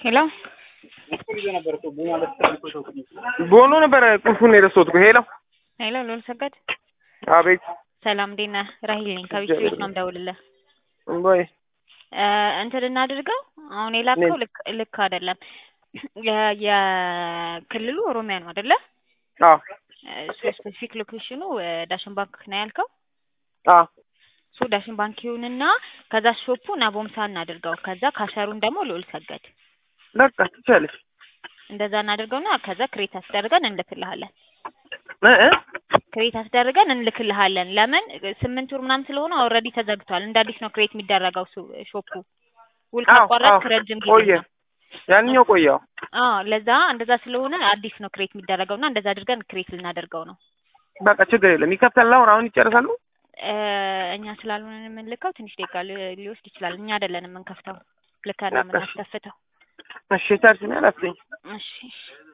Hello? ቦኖ ነበር ቁልፉን የረሳሁት እኮ ሄሎ ሄሎ ሎል ሰገድ አቤት ሰላም ዲና ራሂል ነኝ ከቢት ቤት ነው የምደውልልህ ወይ እንትን እናድርገው አሁን የላከው ልክ አይደለም የክልሉ ኦሮሚያ ነው አይደለ አዎ ስፔሲፊክ ሎኬሽኑ ዳሽን ባንክ ነው ያልከው አዎ ሶ ዳሽን ባንክ ይሁንና ከዛ ሾፑ ናቦምሳ እናድርገው ከዛ ካሸሩን ደግሞ ሎል ሰገድ በቃ ትችላለሽ እንደዛ እናድርገውና ከዛ ክሬት አስደርገን እንልክልሃለን ክሬት አስደርገን እንልክልሃለን ለምን 8 ወር ምናምን ስለሆነ ኦሬዲ ተዘግቷል እንደ አዲስ ነው ክሬት የሚደረገው ሾፑ ውል ካቋረጥ ረጅም ጊዜ ነው ያንኛው ቆየው ለዛ እንደዛ ስለሆነ አዲስ ነው ክሬት የሚደረገውና እንደዛ አድርገን ክሬት ልናደርገው ነው በቃ ችግር የለም ይከፍታል አሁን ይጨርሳሉ እኛ ስላልሆነ የምንልከው ትንሽ ደቂቃ ሊወስድ ይችላል እኛ አይደለንም የምንከፍተው ልከና የምናስከፍተው እሺ ታርሲና አላስኝ እሺ